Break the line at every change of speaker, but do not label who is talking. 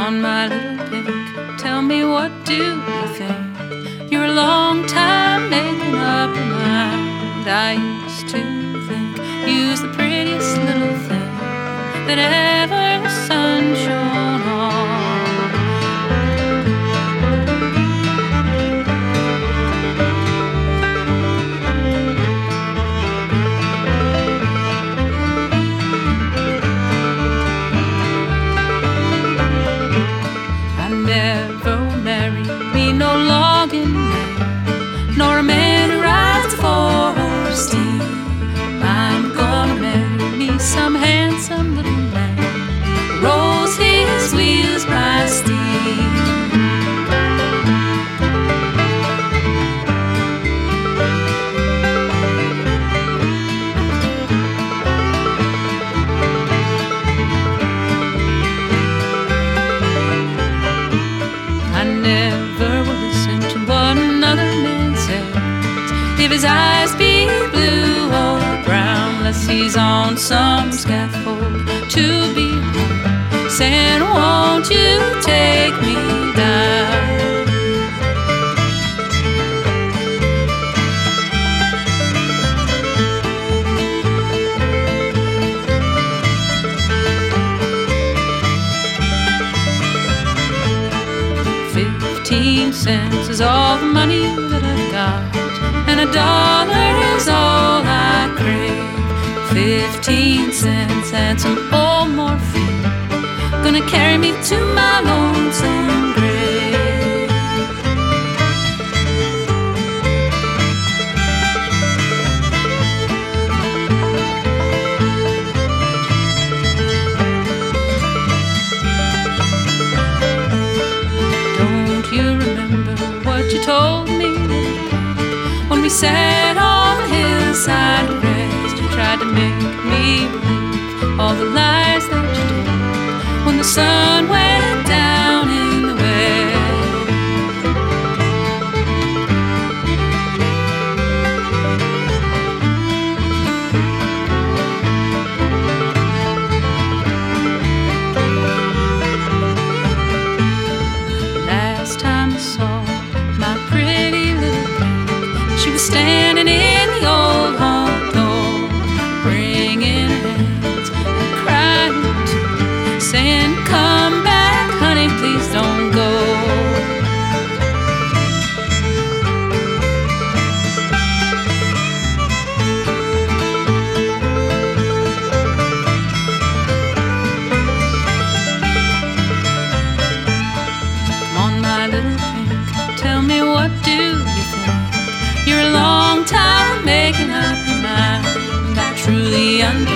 on, my little pink, tell me, what do you think? You're a long time making up your mind. I used to think you was the prettiest little thing that ever the sun shone on. Never will marry me, no logging man, nor a man who rides a four-horse steed. I'm gonna marry me some handsome little man who rolls his wheels by steam. Never will listen to what another man says, if his eyes be blue or brown, unless he's on some scaffold to be hung, saying, won't you take me down? 15 cents is all the money that I've got, and $1 is all I crave. 15 cents and some old morphine, gonna carry me to my lonesome grave. You remember what you told me when we sat on the hillside to rest? You tried to make me believe all the lies that you told when the sun went down in the west. Standing in the old hall door, wringing hands and crying too, saying, come back, honey, please don't go. Come on, my little pink, tell me, what do you think? You're a long time making up your mind. I truly understand.